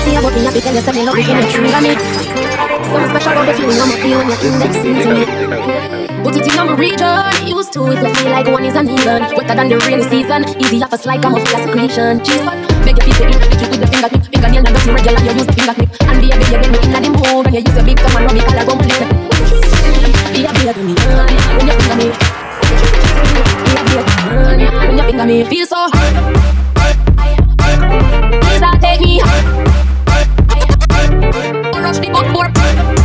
see about me, I be tell you something love me when you trigger me. Something special about the feeling I'ma feel when you're indexing to me. Put it in my region, used to it to feel like one is uneven. Wetter than the rainy season, easy off a slide, come up with a secretion. Cheese but make your teeth in the with the fingertip. Fingernail not just regular, you use the fingertip. And baby, you get me in the mood when you use your big tongue and rub me collar gum lip. Be a beer to me, when you finger me. Be a beer to me, when you finger me. Feel so hot. Please don't take me. Rush the book for.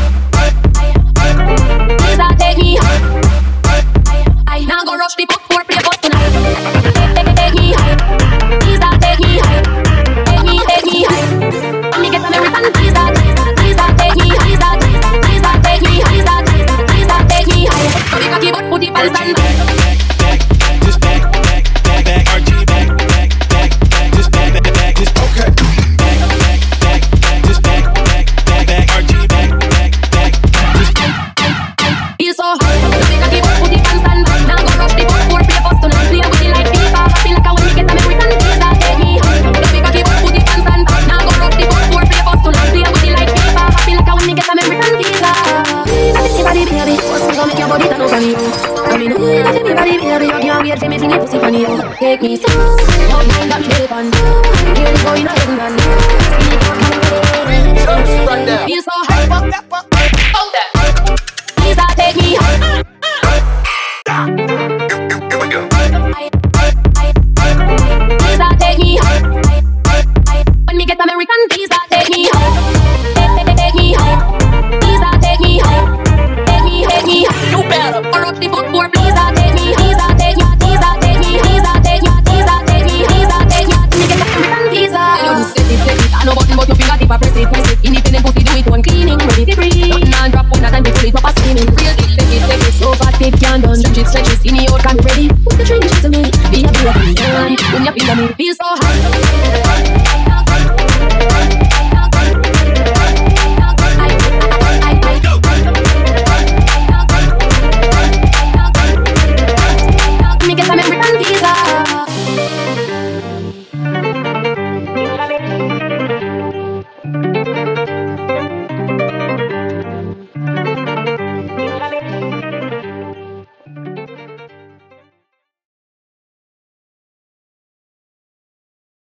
Please don't take me. I now go rush the book for play bus tonight. Take me. Please don't take me. Take me. Let me get American. Please don't take me. Please don't take me. Please don't take me. So we can keep up put the pants on. Just back, RG back, just back, just okay. Just back, RG back, just feel so hot. So we can keep up put the pants on. Now go rush the book for play bus tonight. Play with it like FIFA. I feel like I want to get American. Please don't take me. So we can keep up put the pants on. Now go rush the book for play bus tonight. Play with it like FIFA. I feel like I want to get American visa. I think body baby, what's gonna make your body turn over me? I mean, I think body baby, you can't wait for me to get pussy on you. Take me so, love mine got me dead on. Here we go in a heaven man. Feel so hot, hold that. Please don't take me. Here we go. Please don't take me. When me get American, please don't take me. Take me. Please don't take me. Take me. You better up the book for please don't take me. Please don't take me. Please don't take me. Please don't take me. Please don't take me. Please don't take me. When me get American visa. You set it. I know button but your finger tip a press it. Independent pussy do it one cleaning, ready to breathe. Nothing on drop, put nothing to pull it up a steaming. Real deep, take it. So fat, take can't done. Stretch it. In the out, can be ready. Put the drink to me. Be a beer to me. When you feel me, feel so hot.